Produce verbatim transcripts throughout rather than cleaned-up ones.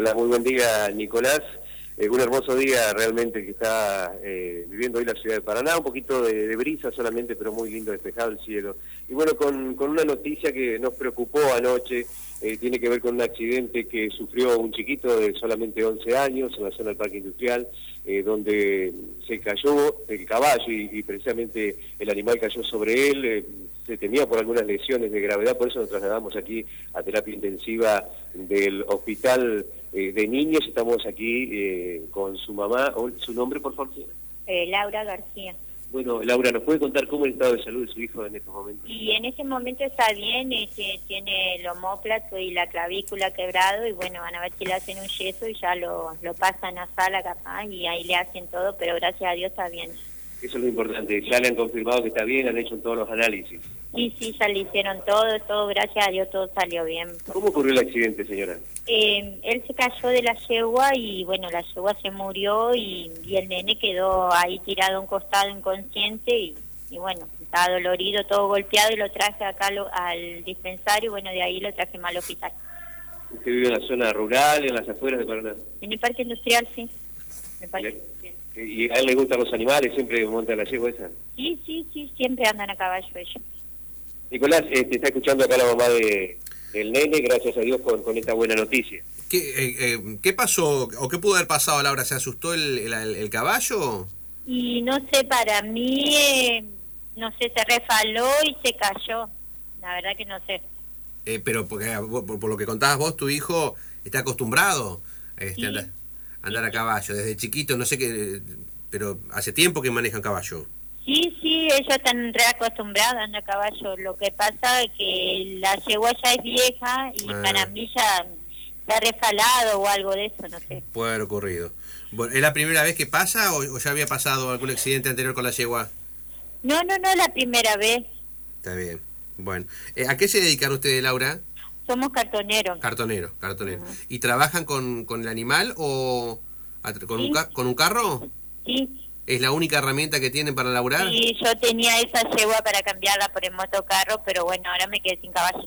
Hola, muy buen día, Nicolás. Eh, un hermoso día realmente que está eh, viviendo hoy la ciudad de Paraná, un poquito de, de brisa solamente, pero muy lindo despejado el cielo. Y bueno, con, con una noticia que nos preocupó anoche, eh, tiene que ver con un accidente que sufrió un chiquito de solamente once años en la zona del Parque Industrial, eh, donde se cayó el caballo y, y precisamente el animal cayó sobre él. Eh, se temía por algunas lesiones de gravedad, por eso nos trasladamos aquí a terapia intensiva del hospital eh, de niños. Estamos aquí eh, con su mamá. ¿Su nombre, por favor? Eh, Laura García. Bueno, Laura, ¿nos puede contar cómo es el estado de salud de su hijo en estos momentos? Y en este momento está bien, este, tiene el omóplato y la clavícula quebrado, y bueno, van a ver si le hacen un yeso y ya lo, lo pasan a sala capaz, y ahí le hacen todo, pero gracias a Dios está bien. Eso es lo importante, ya le han confirmado que está bien, han hecho todos los análisis. Sí, sí, ya le hicieron todo, todo, gracias a Dios todo salió bien. ¿Cómo ocurrió el accidente, señora? Eh, él se cayó de la yegua y bueno, la yegua se murió y, y el nene quedó ahí tirado a un costado inconsciente y, y bueno, estaba dolorido, todo golpeado, y lo traje acá lo, al dispensario y bueno, de ahí lo traje más al hospital. ¿Usted vive en la zona rural, en las afueras de Paraná? En el Parque Industrial, sí. El parque industrial. ¿Y a él le gustan los animales? ¿Siempre monta la yegua esa? Sí, sí, sí, siempre andan a caballo ellos. Nicolás, eh, te está escuchando acá la mamá de, del nene, gracias a Dios con, con esta buena noticia. ¿Qué, eh, eh, ¿Qué pasó o qué pudo haber pasado, Laura? ¿Se asustó el, el, el caballo? Y no sé, para mí, eh, no sé, se refaló y se cayó. La verdad que no sé. Eh, pero porque por, por lo que contabas vos, tu hijo está acostumbrado este, Sí. a andar, a andar a caballo. Desde chiquito, no sé qué, pero hace tiempo que manejan caballo. Sí, sí, ellos están reacostumbrados a andar a caballo. Lo que pasa es que la yegua ya es vieja y Ah. para mí ya está refalado o algo de eso, no sé. Puede haber ocurrido. Bueno, ¿es la primera vez que pasa o, o ya había pasado algún accidente anterior con la yegua? No, no, no, la primera vez. Está bien. Bueno, eh, ¿a qué se dedican ustedes, Laura? Somos cartoneros. Cartonero, cartonero. Ajá. ¿Y trabajan con, con el animal o a- con, Sí. un, ca- con un carro? Sí, ¿Es la única herramienta que tienen para laburar? y yo tenía esa yegua para cambiarla por el motocarro, pero bueno, ahora me quedé sin caballo.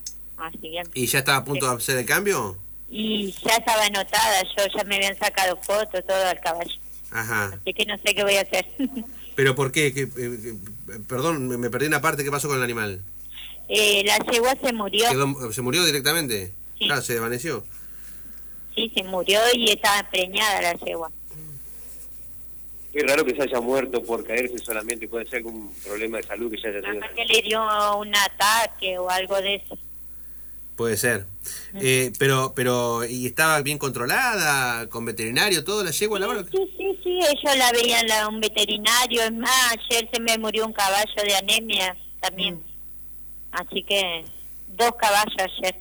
Así que... ¿Y ya está a punto de hacer el cambio? Y ya estaba anotada, yo ya me habían sacado fotos, todo al caballo. Ajá. Así que no sé qué voy a hacer. ¿Pero por qué? ¿Qué, eh, eh, perdón, me, me perdí una parte. ¿Qué pasó con el animal? eh, la yegua se murió. ¿Quedó- ¿Se murió directamente? Sí. Claro, se desvaneció. Sí, se murió y estaba preñada la yegua. Qué raro que se haya muerto por caerse solamente, puede ser algún problema de salud que ya haya tenido. Capaz que le dio un ataque o algo de eso. Puede ser. Eh, pero, pero, ¿y estaba bien controlada? ¿Con veterinario, todo, la yegua, Laura? Sí, sí, sí, ellos la veían la, un veterinario. Es más, ayer se me murió un caballo de anemia también. Mm. Así que dos caballos ayer.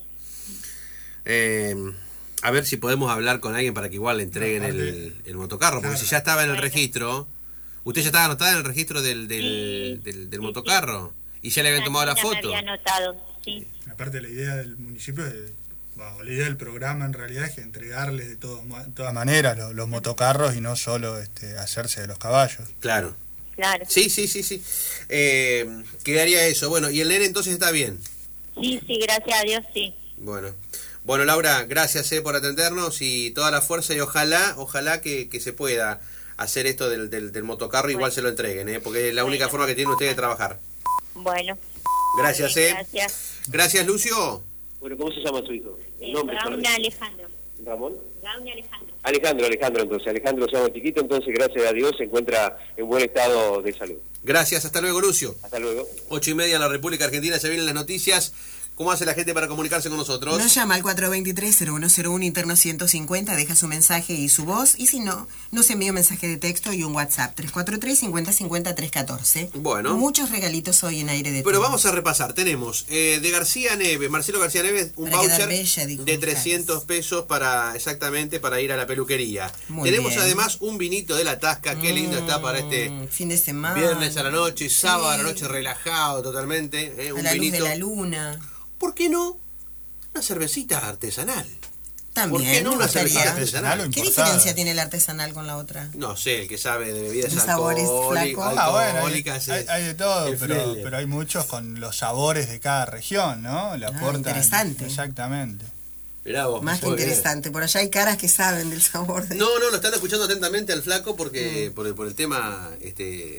Eh, a ver si podemos hablar con alguien para que igual le entreguen el, el motocarro, porque si ya estaba en el registro, usted ya estaba anotada en el registro del, del, Sí. del, del Sí, motocarro y ya le habían tomado la Nina me foto. había anotado, sí. Aparte, la idea del municipio, es, bueno, la idea del programa en realidad es que entregarles de todo, de todas maneras los, los motocarros y no solo este, hacerse de los caballos. Claro. Claro. Sí, sí, sí, sí. Eh, quedaría eso. Bueno, y el nene entonces está bien. Sí, sí, gracias a Dios, sí. Bueno. Bueno, Laura, gracias eh, por atendernos y toda la fuerza y ojalá, ojalá que, que se pueda hacer esto del, del, del motocarro, igual Bueno. se lo entreguen, eh, porque es la única Bueno. forma que tienen ustedes de trabajar. Bueno. Gracias, Bien, eh. Gracias. Gracias, Lucio. Bueno, ¿cómo se llama su hijo? El Eh, nombre, Gauna solamente. Alejandro. ¿Ramón? Gauna Alejandro. Alejandro, Alejandro, entonces. Alejandro se llama chiquito, entonces gracias a Dios se encuentra en buen estado de salud. Gracias, hasta luego, Lucio. Hasta luego. Ocho y media en la República Argentina, ya vienen las noticias. ¿Cómo hace la gente para comunicarse con nosotros? Nos llama al cuatro dos tres, cero uno cero uno, interno ciento cincuenta, deja su mensaje y su voz, y si no, nos envía un mensaje de texto y un WhatsApp, tres cuatro tres, cincuenta cincuenta, trescientos catorce. Bueno. Muchos regalitos hoy en aire de Pero Todo. vamos a repasar. Tenemos eh, de García Neves, Marcelo García Neves, un Para quedar voucher bella, dijo de Mijares. trescientos pesos para, exactamente, para ir a la peluquería. Muy Tenemos bien. además un vinito de la Tasca, qué lindo está para este Mm, fin de semana. viernes a la noche, sábado a la Sí. noche, relajado totalmente. Eh, A un la luz vinito. de la luna. ¿Por qué no? Una cervecita artesanal. También. ¿Por qué no me una gustaría. cerveza Artesanal o artesanal? ¿Qué importada. diferencia tiene el artesanal con la otra? No sé, el que sabe de bebidas ¿De sabores alcohólicas, flacos? Ah, bueno, hay, alcohólicas, hay- es- hay de todo, el pero, Friedler. pero hay muchos con los sabores de cada región, ¿no? Le Ah, aportan. interesante. Exactamente. Mirá vos, Más que muy bien. interesante. Por allá hay caras que saben del sabor de... No, no, lo están escuchando atentamente al flaco porque mm. por, el, por el tema este